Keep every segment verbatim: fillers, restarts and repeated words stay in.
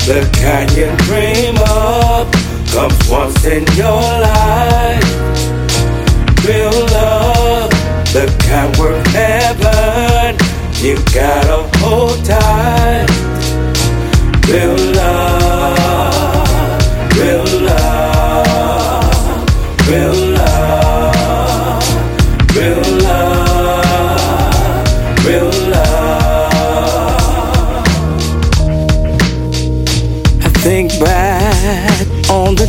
the kind you dream of comes once in your life. Real love, the kind worth heaven, you gotta hold tight. Real love, real love, real love, real love, real love. I think back on the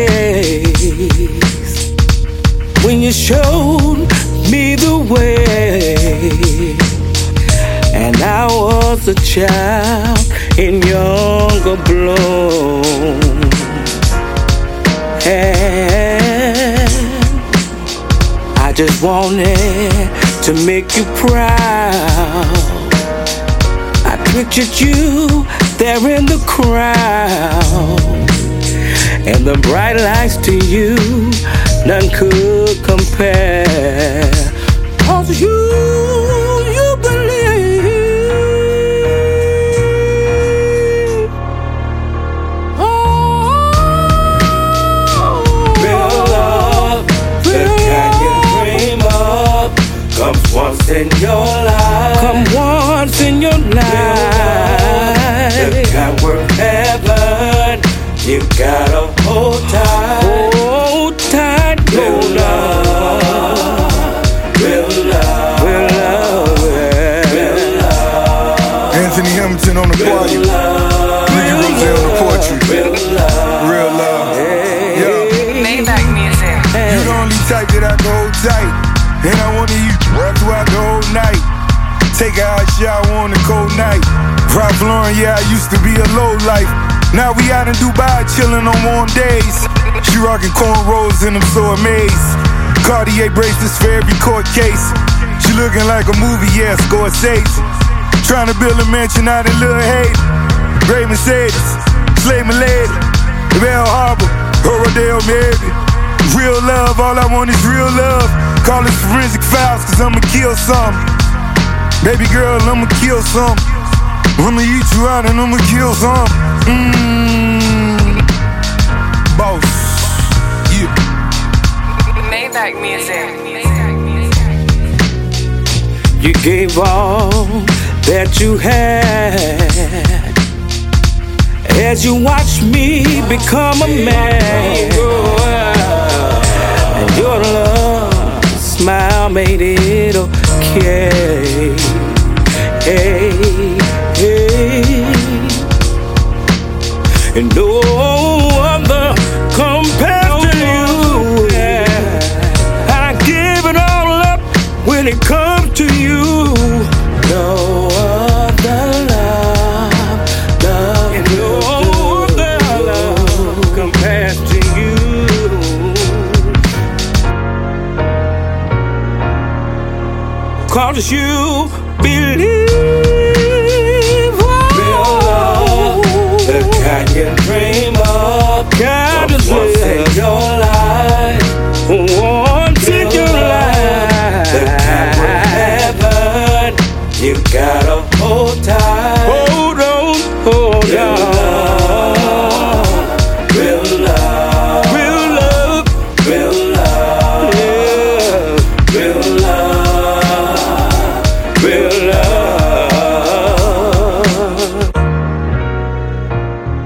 days when you showed me the way, and I was a child in younger bloom. And I just wanted to make you proud. I pictured you there in the crowd, and the bright lights to you, none could compare. 'Cause you, you believe. Oh, real love, real the kind you dream of, comes once in your life. Come once in your life. The kind worth heaven, you gotta hold tight. Hold tight, real love, real love, real love, real love. Anthony Hamilton on the party, Ricky Rose on the portrait. Real love, real love. Yeah. Maybach music. You the only type that I can hold tight, and I wanna you throughout the whole night. Take a hot shower on a cold night. Ralph Lauren, yeah, I used to be a low life. Now we out in Dubai, chillin' on warm days. She rockin' cornrows and I'm so amazed. Cartier bracelets for every court case. She looking like a movie, yeah, Scorsese. Tryna build a mansion out in Little Haiti. Gray Mercedes, Slave Milady, Bell Harbor, Rodeo Mary. Real love, all I want is real love. Call it forensic files, cause I'ma kill some. Baby girl, I'ma kill some. I'ma eat you out and I'ma kill some. Mmm. Boss. Yeah. Maybach music. you gave all that you had as you watched me become a man. And your love smile made it okay. Hey, hey. And no other compares to you. And I give it all up when it comes to you. No other love, love, and no other love compares to you. Cause you believe, oh, real love, the kind you dream of, kind of once in your life, once in your life, the kind of heaven, you gotta hold tight, hold on, hold on. Real love, real love, real love, yeah, real love, real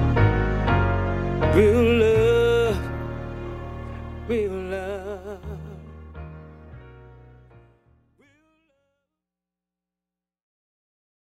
love, real love, real love.